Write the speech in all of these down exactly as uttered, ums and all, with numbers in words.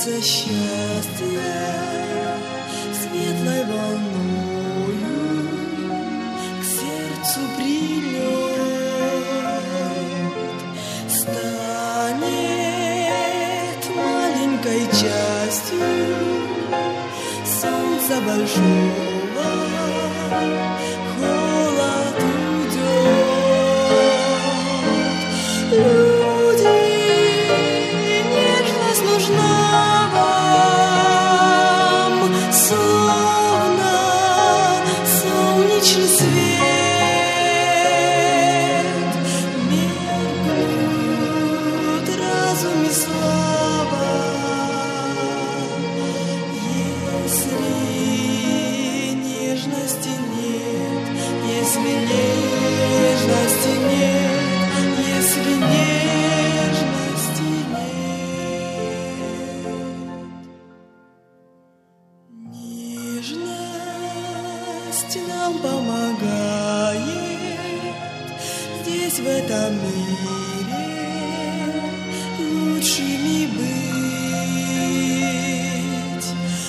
спутница счастья, светлой волною к сердцу прильнет, станет маленькой частью солнца большого, холод уйдет. Нам помогает здесь, в этом мире, лучшими быть.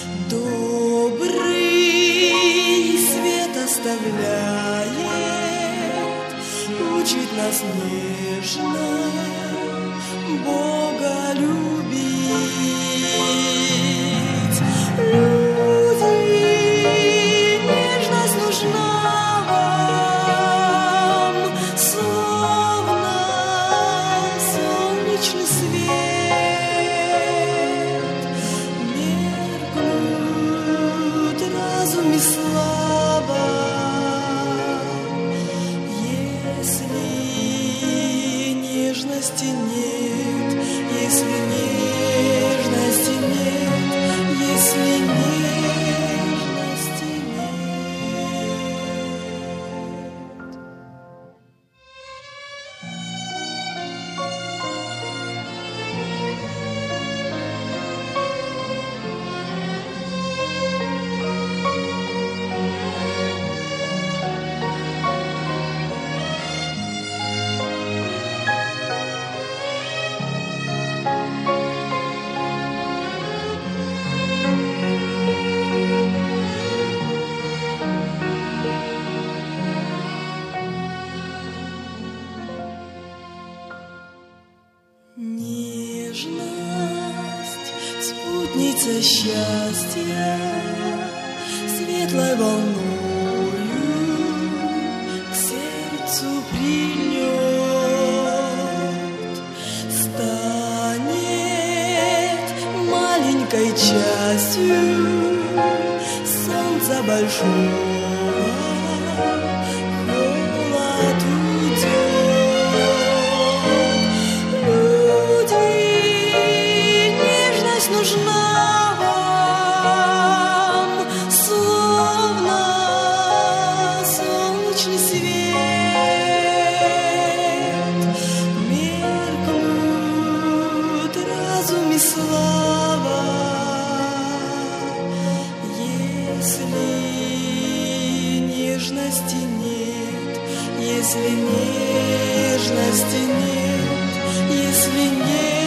Добрый свет оставляет, учит нас нежно Бога любить. И слава, если нежности нет, если нежности нет, если нежности нежность, спутница счастья, светлой волною к сердцу прильнет, станет маленькой частью солнца большого, холод уйдет. Нужна вам, словно солнечный свет, меркнут разум и слава, если нежности нет, если нежности нет, если нет.